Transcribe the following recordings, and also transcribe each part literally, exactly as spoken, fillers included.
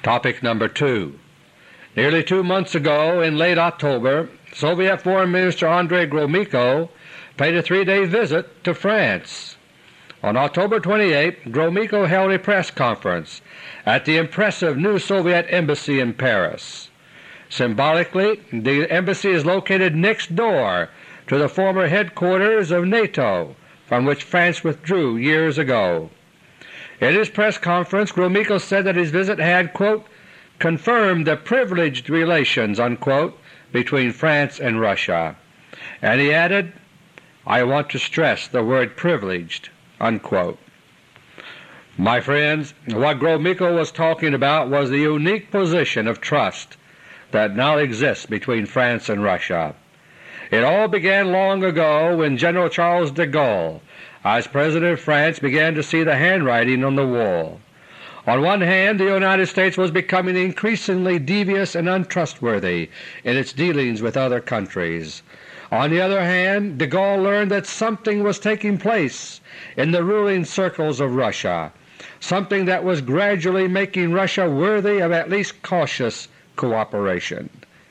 Topic number two. Nearly two months ago, in late October, Soviet Foreign Minister Andrei Gromyko paid a three-day visit to France. On October twenty-eighth, Gromyko held a press conference at the impressive new Soviet Embassy in Paris. Symbolically, the embassy is located next door to the former headquarters of NATO, from which France withdrew years ago. In his press conference, Gromyko said that his visit had, quote, confirmed the privileged relations, unquote, between France and Russia, and he added, I want to stress the word privileged, unquote. My friends, what Gromyko was talking about was the unique position of trust that now exists between France and Russia. It all began long ago when General Charles de Gaulle, as President of France, began to see the handwriting on the wall. On one hand, the United States was becoming increasingly devious and untrustworthy in its dealings with other countries. On the other hand, de Gaulle learned that something was taking place in the ruling circles of Russia, something that was gradually making Russia worthy of at least cautious cooperation.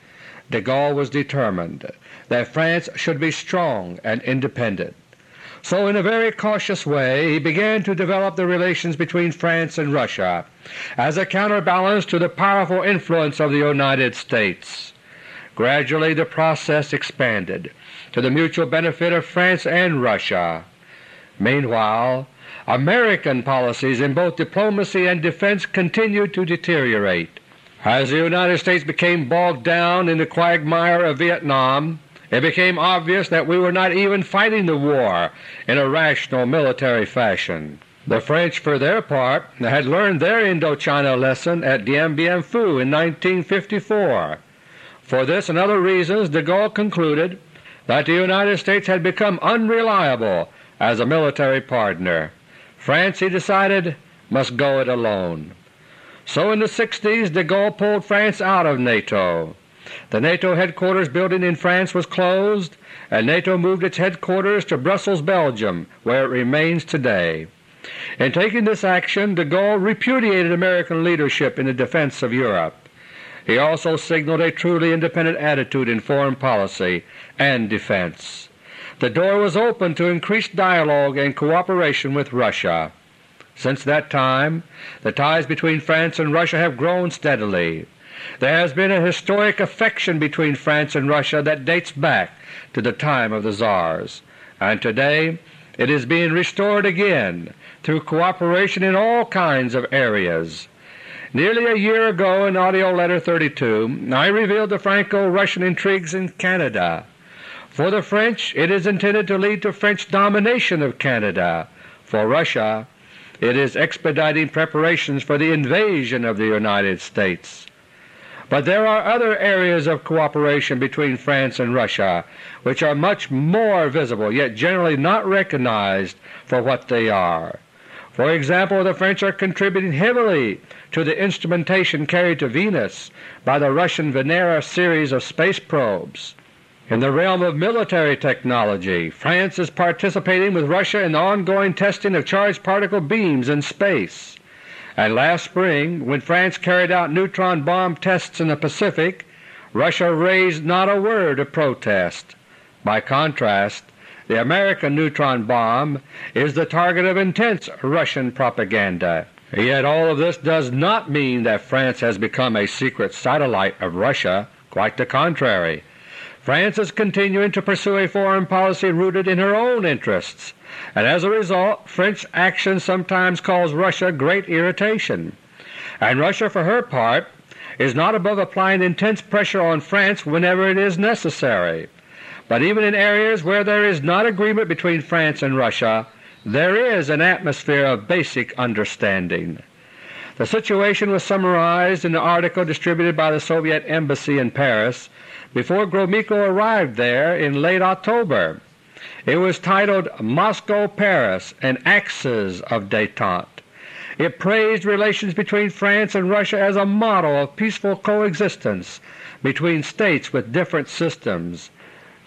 De Gaulle was determined that France should be strong and independent. So in a very cautious way he began to develop the relations between France and Russia as a counterbalance to the powerful influence of the United States. Gradually the process expanded to the mutual benefit of France and Russia. Meanwhile, American policies in both diplomacy and defense continued to deteriorate. As the United States became bogged down in the quagmire of Vietnam, it became obvious that we were not even fighting the war in a rational military fashion. The French, for their part, had learned their Indochina lesson at Dien Bien Phu in nineteen fifty-four. For this and other reasons de Gaulle concluded that the United States had become unreliable as a military partner. France, he decided, must go it alone. So in the sixties de Gaulle pulled France out of NATO. The NATO headquarters building in France was closed, and NATO moved its headquarters to Brussels, Belgium, where it remains today. In taking this action, de Gaulle repudiated American leadership in the defense of Europe. He also signaled a truly independent attitude in foreign policy and defense. The door was open to increased dialogue and cooperation with Russia. Since that time, the ties between France and Russia have grown steadily. There has been a historic affection between France and Russia that dates back to the time of the Tsars, and today it is being restored again through cooperation in all kinds of areas. Nearly a year ago in AUDIO LETTER thirty-two I revealed the Franco-Russian intrigues in Canada. For the French it is intended to lead to French domination of Canada. For Russia it is expediting preparations for the invasion of the United States. But there are other areas of cooperation between France and Russia which are much more visible, yet generally not recognized for what they are. For example, the French are contributing heavily to the instrumentation carried to Venus by the Russian Venera series of space probes. In the realm of military technology, France is participating with Russia in the ongoing testing of charged particle beams in space. And last spring, when France carried out neutron bomb tests in the Pacific, Russia raised not a word of protest. By contrast, the American neutron bomb is the target of intense Russian propaganda. Yet all of this does not mean that France has become a secret satellite of Russia. Quite the contrary. France is continuing to pursue a foreign policy rooted in her own interests, and as a result French action sometimes cause Russia great irritation. And Russia, for her part, is not above applying intense pressure on France whenever it is necessary. But even in areas where there is not agreement between France and Russia, there is an atmosphere of basic understanding. The situation was summarized in the article distributed by the Soviet Embassy in Paris before Gromyko arrived there in late October. It was titled Moscow-Paris, an Axis of Détente. It praised relations between France and Russia as a model of peaceful coexistence between states with different systems,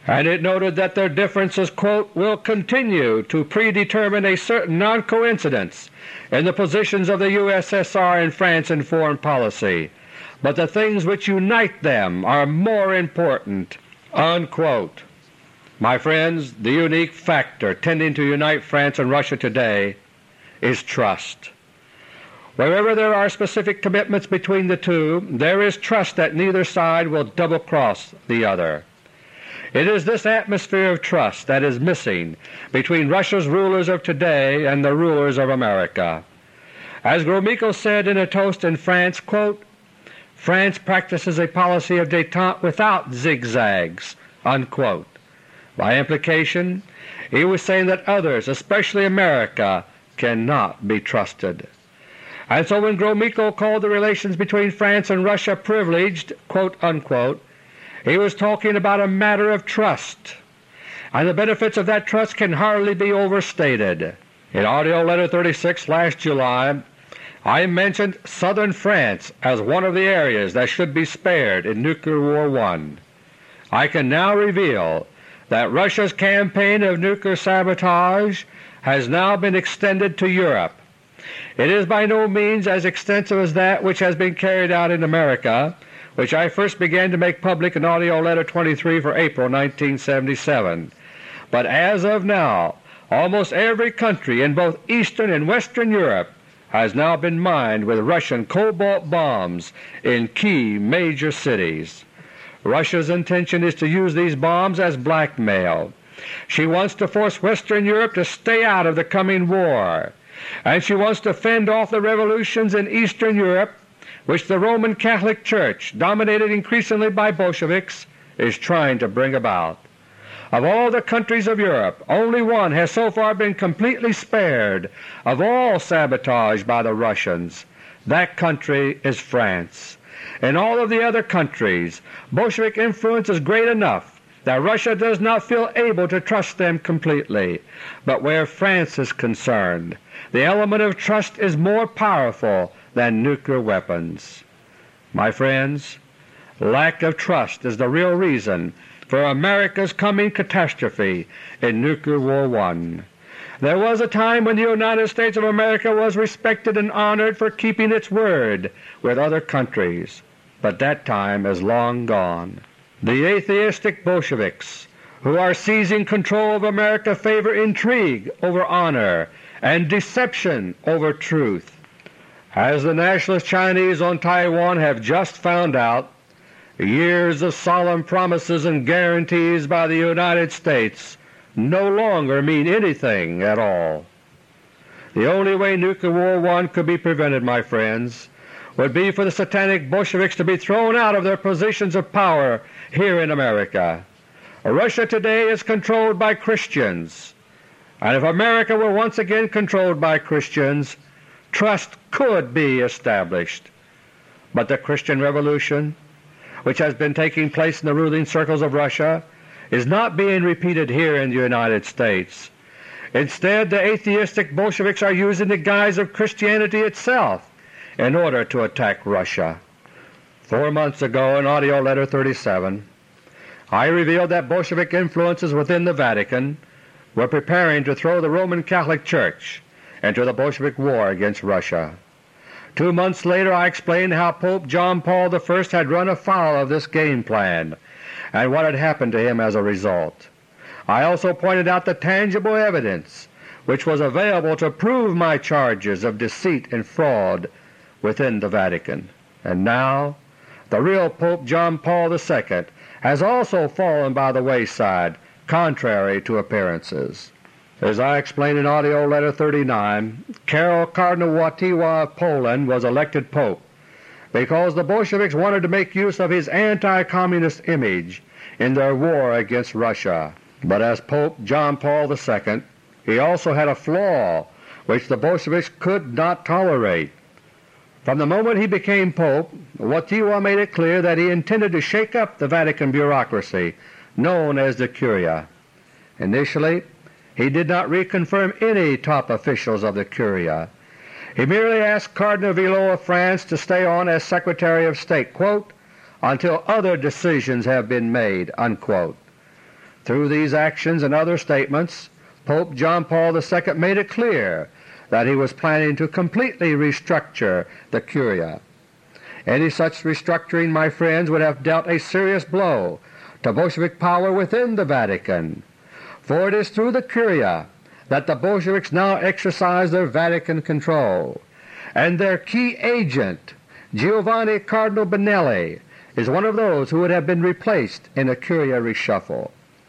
and it noted that their differences, quote, will continue to predetermine a certain non-coincidence in the positions of the U S S R and France in foreign policy, but the things which unite them are more important, unquote. My friends, the unique factor tending to unite France and Russia today is trust. Wherever there are specific commitments between the two, there is trust that neither side will double-cross the other. It is this atmosphere of trust that is missing between Russia's rulers of today and the rulers of America. As Gromyko said in a toast in France, quote, "France practices a policy of détente without zigzags," unquote. By implication, he was saying that others, especially America, cannot be trusted. And so when Gromyko called the relations between France and Russia privileged, quote unquote, he was talking about a matter of trust, and the benefits of that trust can hardly be overstated. In AUDIO LETTER thirty-six last July, I mentioned southern France as one of the areas that should be spared in Nuclear War One. I can now reveal that Russia's campaign of nuclear sabotage has now been extended to Europe. It is by no means as extensive as that which has been carried out in America, which I first began to make public in AUDIO LETTER twenty-three for April nineteen seventy-seven. But as of now, almost every country in both Eastern and Western Europe has now been mined with Russian cobalt bombs in key major cities. Russia's intention is to use these bombs as blackmail. She wants to force Western Europe to stay out of the coming war, and she wants to fend off the revolutions in Eastern Europe which the Roman Catholic Church, dominated increasingly by Bolsheviks, is trying to bring about. Of all the countries of Europe, only one has so far been completely spared of all sabotage by the Russians. That country is France. In all of the other countries, Bolshevik influence is great enough that Russia does not feel able to trust them completely. But where France is concerned, the element of trust is more powerful than nuclear weapons. My friends, lack of trust is the real reason for America's coming catastrophe in Nuclear War One. There was a time when the United States of America was respected and honored for keeping its word with other countries, but that time is long gone. The atheistic Bolsheviks who are seizing control of America favor intrigue over honor and deception over truth. As the nationalist Chinese on Taiwan have just found out, years of solemn promises and guarantees by the United States no longer mean anything at all. The only way Nuclear War One could be prevented, my friends, would be for the satanic Bolsheviks to be thrown out of their positions of power here in America. Russia today is controlled by Christians, and if America were once again controlled by Christians, trust could be established. But the Christian Revolution, which has been taking place in the ruling circles of Russia, is not being repeated here in the United States. Instead, the atheistic Bolsheviks are using the guise of Christianity itself in order to attack Russia. Four months ago in AUDIO LETTER thirty-seven, I revealed that Bolshevik influences within the Vatican were preparing to throw the Roman Catholic Church into the Bolshevik war against Russia. Two months later I explained how Pope John Paul the First had run afoul of this game plan and what had happened to him as a result. I also pointed out the tangible evidence which was available to prove my charges of deceit and fraud within the Vatican. And now the real Pope John Paul the Second has also fallen by the wayside, contrary to appearances. As I explained in AUDIO LETTER thirty-nine, Karol Cardinal Wojtyła of Poland was elected Pope because the Bolsheviks wanted to make use of his anti-communist image in their war against Russia. But as Pope John Paul the Second, he also had a flaw which the Bolsheviks could not tolerate. From the moment he became Pope, Wojtyła made it clear that he intended to shake up the Vatican bureaucracy known as the Curia. Initially, he did not reconfirm any top officials of the Curia. He merely asked Cardinal Villot of France to stay on as Secretary of State, quote, until other decisions have been made, unquote. Through these actions and other statements, Pope John Paul the Second made it clear that he was planning to completely restructure the Curia. Any such restructuring, my friends, would have dealt a serious blow to Bolshevik power within the Vatican, for it is through the Curia that the Bolsheviks now exercise their Vatican control, and their key agent, Giovanni Cardinal Benelli, is one of those who would have been replaced in a Curia reshuffle.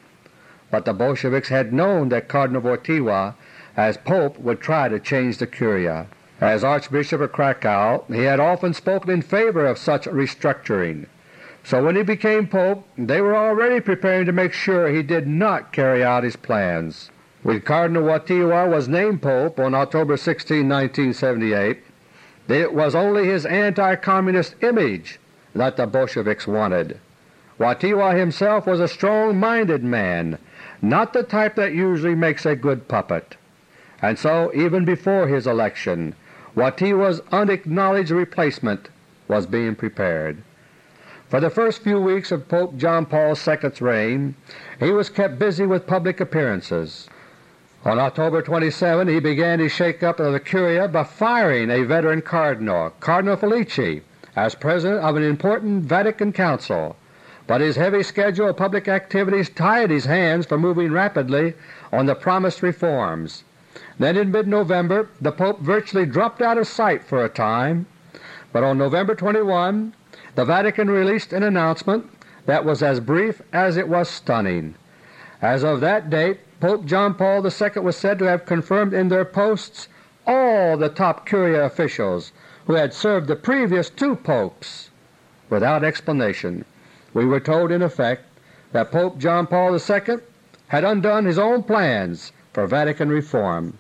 But the Bolsheviks had known that Cardinal Wojtyła as Pope would try to change the Curia. As Archbishop of Krakow, he had often spoken in favor of such restructuring, so when he became Pope they were already preparing to make sure he did not carry out his plans. When Cardinal Wojtyła was named Pope on October sixteenth, nineteen seventy-eight, it was only his anti-communist image that the Bolsheviks wanted. Wojtyła himself was a strong-minded man, not the type that usually makes a good puppet. And so, even before his election, Wojtyła's unacknowledged replacement was being prepared. For the first few weeks of Pope John Paul the Second's reign, he was kept busy with public appearances. On October twenty-seventh he began his shake-up of the Curia by firing a veteran cardinal, Cardinal Felici, as president of an important Vatican council, but his heavy schedule of public activities tied his hands from moving rapidly on the promised reforms. Then in mid-November the Pope virtually dropped out of sight for a time, but on November twenty-first the Vatican released an announcement that was as brief as it was stunning. As of that date, Pope John Paul the Second was said to have confirmed in their posts all the top Curia officials who had served the previous two popes. Without explanation, we were told in effect that Pope John Paul the Second had undone his own plans for Vatican reform.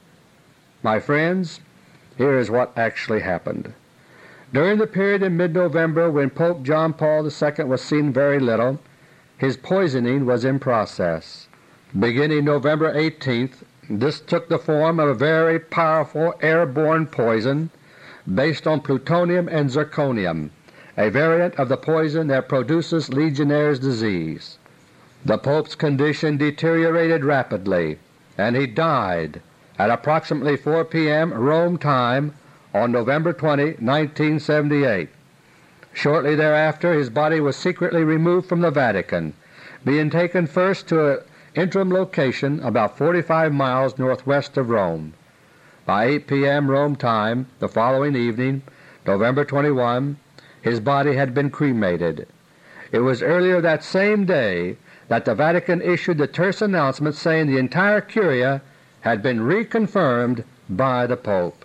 My friends, here is what actually happened. During the period in mid-November when Pope John Paul the Second was seen very little, his poisoning was in process. Beginning November eighteenth, this took the form of a very powerful airborne poison based on plutonium and zirconium, a variant of the poison that produces Legionnaire's disease. The Pope's condition deteriorated rapidly, and he died at approximately four p m Rome time on November twentieth, nineteen seventy-eight. Shortly thereafter his body was secretly removed from the Vatican, being taken first to an interim location about forty-five miles northwest of Rome. By eight p m Rome time the following evening, November twenty-first, his body had been cremated. It was earlier that same day that the Vatican issued the terse announcement saying the entire Curia had been reconfirmed by the Pope.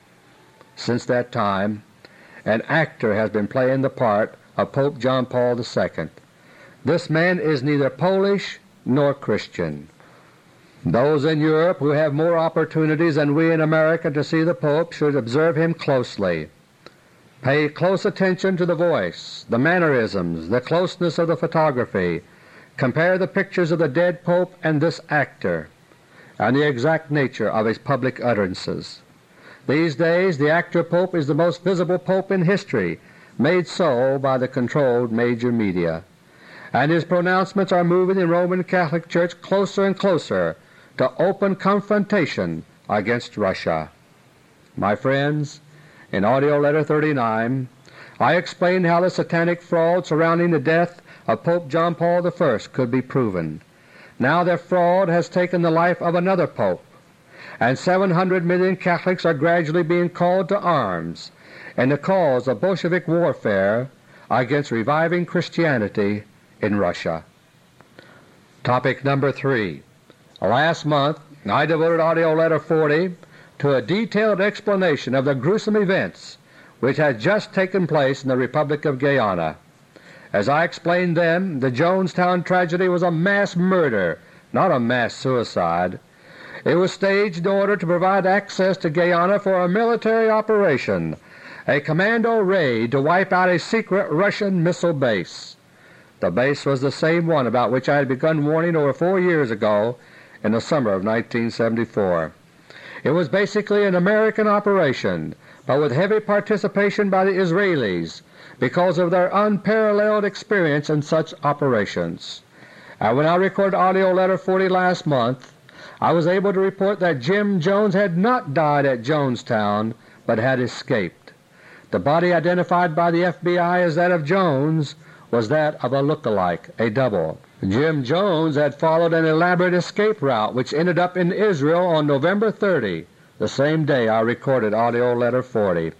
Since that time, an actor has been playing the part of Pope John Paul the Second. This man is neither Polish nor Christian. Those in Europe who have more opportunities than we in America to see the Pope should observe him closely. Pay close attention to the voice, the mannerisms, the closeness of the photography. Compare the pictures of the dead Pope and this actor, and the exact nature of his public utterances. These days the actor Pope is the most visible Pope in history, made so by the controlled major media, and his pronouncements are moving the Roman Catholic Church closer and closer to open confrontation against Russia. My friends, in AUDIO LETTER thirty-nine I explained how the satanic fraud surrounding the death of Pope John Paul the First could be proven. Now that fraud has taken the life of another Pope, and seven hundred million Catholics are gradually being called to arms in the cause of Bolshevik warfare against reviving Christianity in Russia. Topic number three. Last month I devoted AUDIO LETTER forty to a detailed explanation of the gruesome events which had just taken place in the Republic of Guyana. As I explained then, the Jonestown tragedy was a mass murder, not a mass suicide. It was staged in order to provide access to Guyana for a military operation, a commando raid to wipe out a secret Russian missile base. The base was the same one about which I had begun warning over four years ago in the summer of nineteen seventy-four. It was basically an American operation, but with heavy participation by the Israelis because of their unparalleled experience in such operations. And when I recorded AUDIO LETTER forty last month, I was able to report that Jim Jones had not died at Jonestown but had escaped. The body identified by the F B I as that of Jones was that of a look-alike, a double. Jim Jones had followed an elaborate escape route which ended up in Israel on November thirtieth, the same day I recorded AUDIO LETTER forty.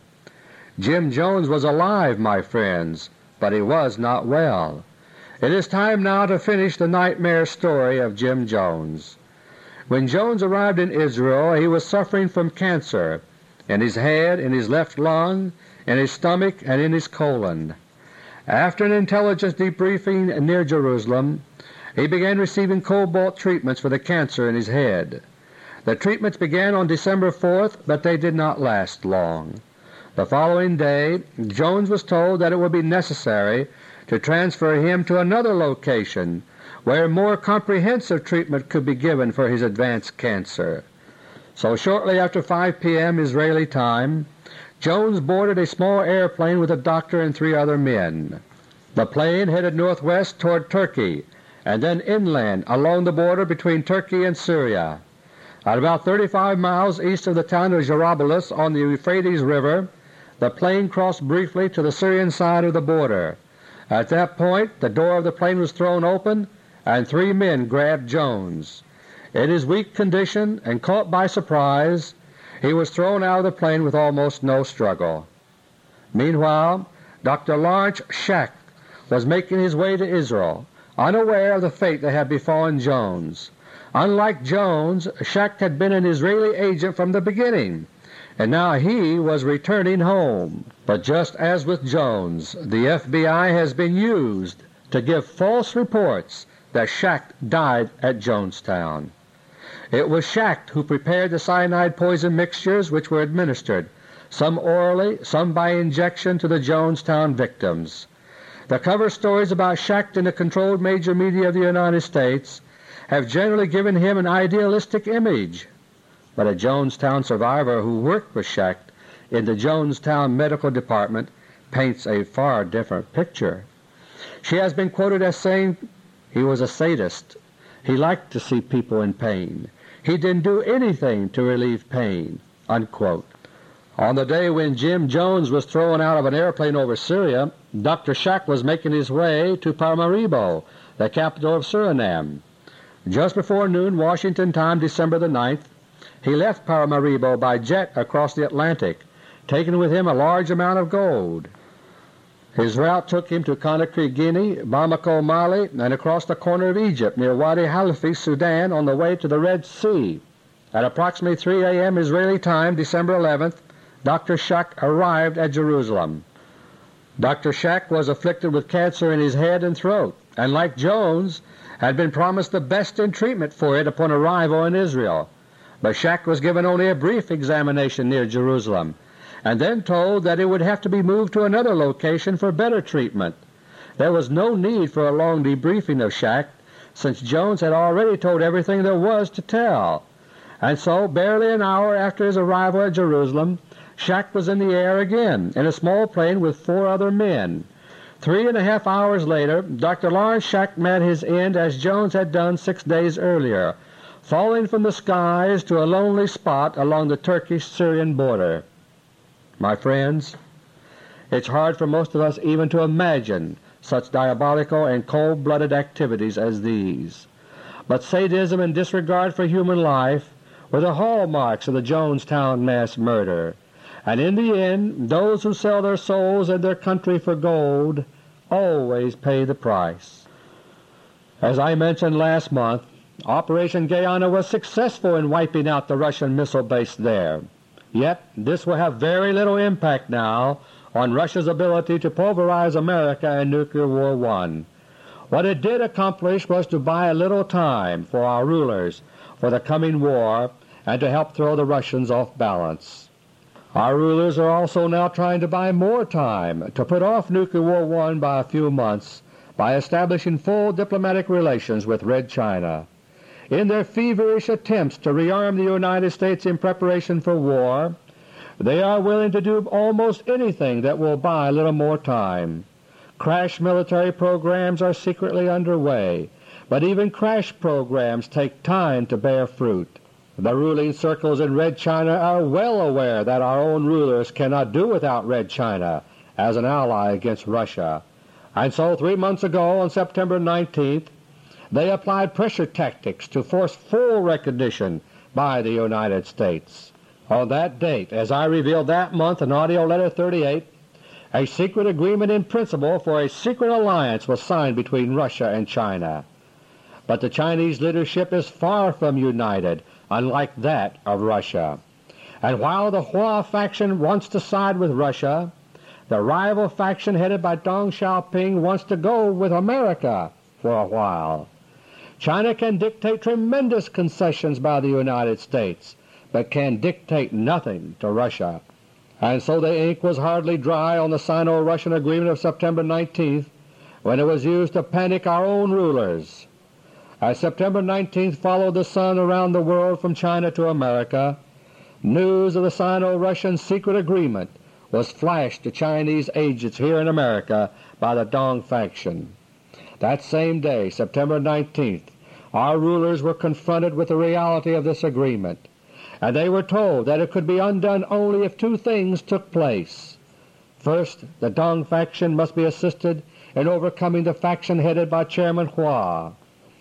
Jim Jones was alive, my friends, but he was not well. It is time now to finish the nightmare story of Jim Jones. When Jones arrived in Israel he was suffering from cancer in his head, in his left lung, in his stomach, and in his colon. After an intelligence debriefing near Jerusalem, he began receiving cobalt treatments for the cancer in his head. The treatments began on December fourth, but they did not last long. The following day Jones was told that it would be necessary to transfer him to another location where more comprehensive treatment could be given for his advanced cancer. So shortly after five P M Israeli time, Jones boarded a small airplane with a doctor and three other men. The plane headed northwest toward Turkey and then inland along the border between Turkey and Syria. At about thirty-five miles east of the town of Jarabulus on the Euphrates River, the plane crossed briefly to the Syrian side of the border. At that point the door of the plane was thrown open and three men grabbed Jones. In his weak condition and caught by surprise, he was thrown out of the plane with almost no struggle. Meanwhile, Doctor Lawrence Schacht was making his way to Israel, unaware of the fate that had befallen Jones. Unlike Jones, Schacht had been an Israeli agent from the beginning, and now he was returning home. But just as with Jones, the F B I has been used to give false reports that Schacht died at Jonestown. It was Schacht who prepared the cyanide poison mixtures which were administered, some orally, some by injection, to the Jonestown victims. The cover stories about Schacht in the controlled major media of the United States have generally given him an idealistic image, but a Jonestown survivor who worked with Schacht in the Jonestown Medical Department paints a far different picture. She has been quoted as saying, "He was a sadist. He liked to see people in pain. He didn't do anything to relieve pain." Unquote. On the day when Jim Jones was thrown out of an airplane over Syria, Doctor Schacht was making his way to Paramaribo, the capital of Suriname. Just before noon Washington time, December the ninth, he left Paramaribo by jet across the Atlantic, taking with him a large amount of gold. His route took him to Conakry, Guinea, Bamako, Mali, and across the corner of Egypt near Wadi Halfa, Sudan, on the way to the Red Sea. At approximately three A M Israeli time, December eleventh, Doctor Schacht arrived at Jerusalem. Doctor Schacht was afflicted with cancer in his head and throat, and like Jones, had been promised the best in treatment for it upon arrival in Israel. But Schacht was given only a brief examination near Jerusalem, and then told that it would have to be moved to another location for better treatment. There was no need for a long debriefing of Schacht, since Jones had already told everything there was to tell. And so, barely an hour after his arrival at Jerusalem, Schacht was in the air again, in a small plane with four other men. Three and a half hours later, Doctor Lawrence Schacht met his end as Jones had done six days earlier, falling from the skies to a lonely spot along the Turkish-Syrian border. My friends, it's hard for most of us even to imagine such diabolical and cold-blooded activities as these. But sadism and disregard for human life were the hallmarks of the Jonestown mass murder, and in the end those who sell their souls and their country for gold always pay the price. As I mentioned last month, Operation Guyana was successful in wiping out the Russian missile base there. Yet this will have very little impact now on Russia's ability to pulverize America in Nuclear War One. What it did accomplish was to buy a little time for our rulers for the coming war and to help throw the Russians off balance. Our rulers are also now trying to buy more time to put off Nuclear War One by a few months by establishing full diplomatic relations with Red China. In their feverish attempts to rearm the United States in preparation for war, they are willing to do almost anything that will buy a little more time. Crash military programs are secretly underway, but even crash programs take time to bear fruit. The ruling circles in Red China are well aware that our own rulers cannot do without Red China as an ally against Russia, and so three months ago on September nineteenth they applied pressure tactics to force full recognition by the United States. On that date, as I revealed that month in AUDIO LETTER thirty-eight, a secret agreement in principle for a secret alliance was signed between Russia and China. But the Chinese leadership is far from united, unlike that of Russia. And while the Hua faction wants to side with Russia, the rival faction headed by Deng Xiaoping wants to go with America for a while. China can dictate tremendous concessions by the United States, but can dictate nothing to Russia. And so the ink was hardly dry on the Sino-Russian agreement of September nineteenth when it was used to panic our own rulers. As September nineteenth followed the sun around the world from China to America, news of the Sino-Russian secret agreement was flashed to Chinese agents here in America by the Deng faction. That same day, September nineteenth, our rulers were confronted with the reality of this agreement, and they were told that it could be undone only if two things took place. First, the Deng faction must be assisted in overcoming the faction headed by Chairman Hua.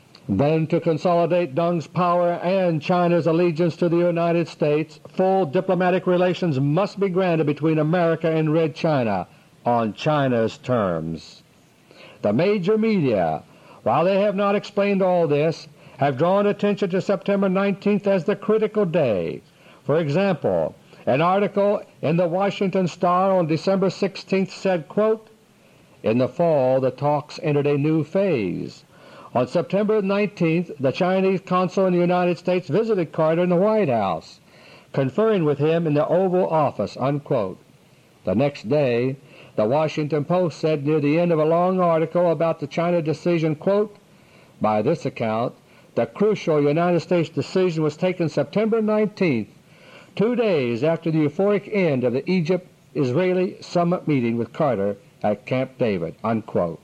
Then, to consolidate Deng's power and China's allegiance to the United States, full diplomatic relations must be granted between America and Red China on China's terms. The major media, while they have not explained all this, have drawn attention to September nineteenth as the critical day. For example, an article in the Washington Star on December sixteenth said, quote, "In the fall the talks entered a new phase. On September nineteenth the Chinese consul in the United States visited Carter in the White House, conferring with him in the Oval Office." Unquote. The next day the Washington Post said near the end of a long article about the China decision, quote, "By this account, the crucial United States decision was taken September nineteenth, two days after the euphoric end of the Egypt-Israeli summit meeting with Carter at Camp David." Unquote.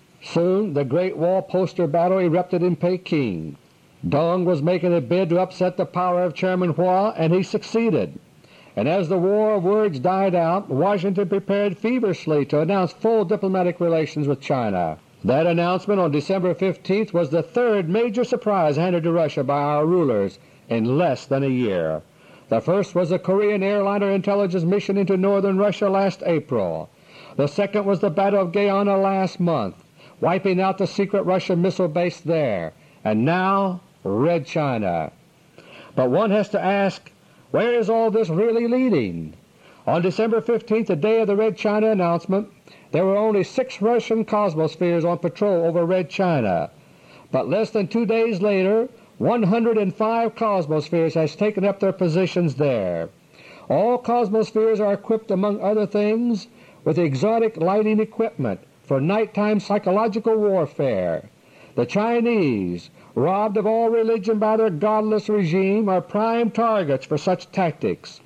Soon the Great Wall poster battle erupted in Peking. Deng was making a bid to upset the power of Chairman Hua, and he succeeded. And as the war of words died out, Washington prepared feverishly to announce full diplomatic relations with China. That announcement on December fifteenth was the third major surprise handed to Russia by our rulers in less than a year. The first was the Korean airliner intelligence mission into northern Russia last April. The second was the Battle of Guyana last month, wiping out the secret Russian missile base there. And now Red China. But one has to ask, where is all this really leading? On December fifteenth, the day of the Red China announcement, there were only six Russian Cosmospheres on patrol over Red China. But less than two days later, one hundred five Cosmospheres has taken up their positions there. All Cosmospheres are equipped, among other things, with exotic lighting equipment for nighttime psychological warfare. The Chinese, robbed of all religion by their godless regime, are prime targets for such tactics.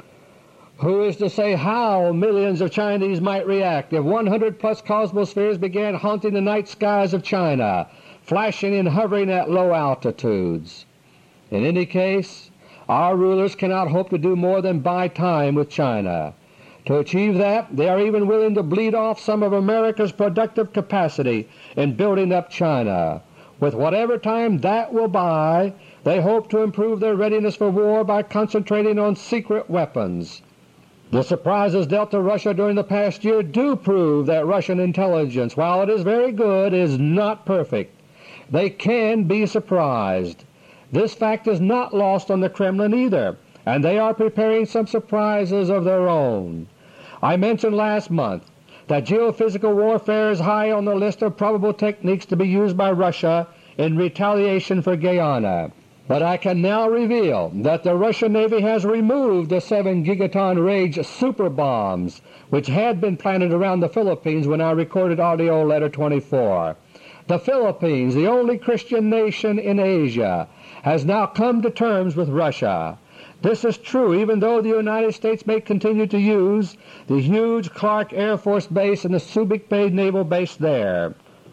Who is to say how millions of Chinese might react if one hundred plus Cosmospheres began haunting the night skies of China, flashing and hovering at low altitudes? In any case, our rulers cannot hope to do more than buy time with China. To achieve that, they are even willing to bleed off some of America's productive capacity in building up China. With whatever time that will buy, they hope to improve their readiness for war by concentrating on secret weapons. The surprises dealt to Russia during the past year do prove that Russian intelligence, while it is very good, is not perfect. They can be surprised. This fact is not lost on the Kremlin either, and they are preparing some surprises of their own. I mentioned last month that geophysical warfare is high on the list of probable techniques to be used by Russia in retaliation for Guyana. But I can now reveal that the Russian Navy has removed the seven gigaton range super bombs which had been planted around the Philippines when I recorded AUDIO LETTER twenty-four. The Philippines, the only Christian nation in Asia, has now come to terms with Russia. This is true even though the United States may continue to use the huge Clark Air Force Base and the Subic Bay Naval Base there.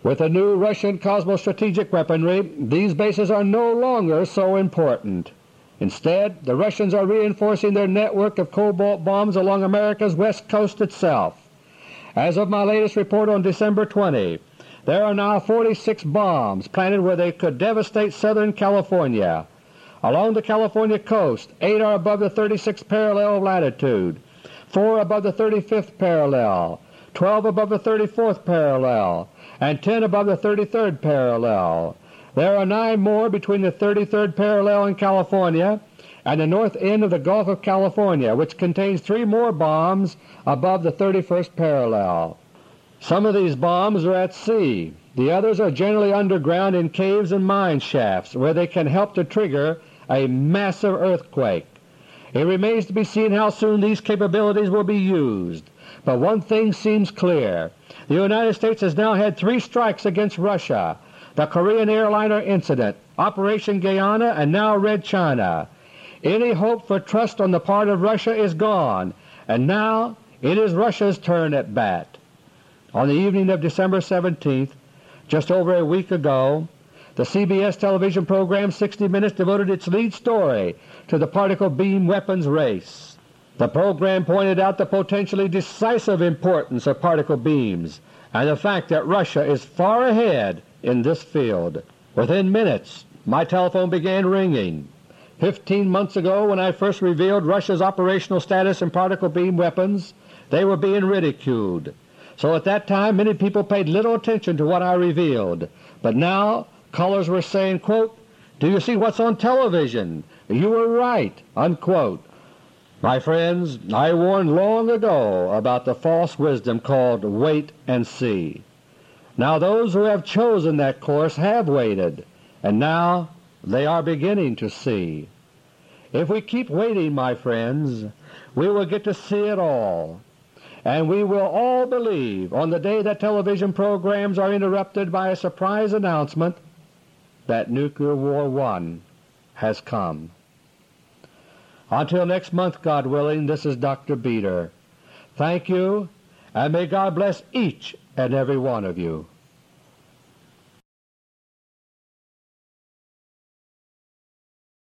With the new Russian cosmostrategic weaponry, these bases are no longer so important. Instead, the Russians are reinforcing their network of cobalt bombs along America's west coast itself. As of my latest report on December twentieth, there are now forty-six bombs planted where they could devastate Southern California. Along the California coast, eight are above the thirty-sixth parallel of latitude, four above the thirty-fifth parallel, twelve above the thirty-fourth parallel, and ten above the thirty-third parallel. There are nine more between the thirty-third parallel in California and the north end of the Gulf of California, which contains three more bombs above the thirty-first parallel. Some of these bombs are at sea. The others are generally underground in caves and mine shafts, where they can help to trigger a massive earthquake. It remains to be seen how soon these capabilities will be used, but one thing seems clear. The United States has now had three strikes against Russia: the Korean airliner incident, Operation Guyana, and now Red China. Any hope for trust on the part of Russia is gone, and now it is Russia's turn at bat. On the evening of December seventeenth, just over a week ago, the C B S television program sixty minutes devoted its lead story to the particle beam weapons race. The program pointed out the potentially decisive importance of particle beams and the fact that Russia is far ahead in this field. Within minutes, my telephone began ringing. Fifteen months ago, when I first revealed Russia's operational status in particle beam weapons, they were being ridiculed. So at that time many people paid little attention to what I revealed, but now callers were saying, quote, "Do you see what's on television? You were right," unquote. My friends, I warned long ago about the false wisdom called wait and see. Now those who have chosen that course have waited, and now they are beginning to see. If we keep waiting, my friends, we will get to see it all, and we will all believe on the day that television programs are interrupted by a surprise announcement that Nuclear War One has come. Until next month, God willing, this is Doctor Beter. Thank you, and may God bless each and every one of you.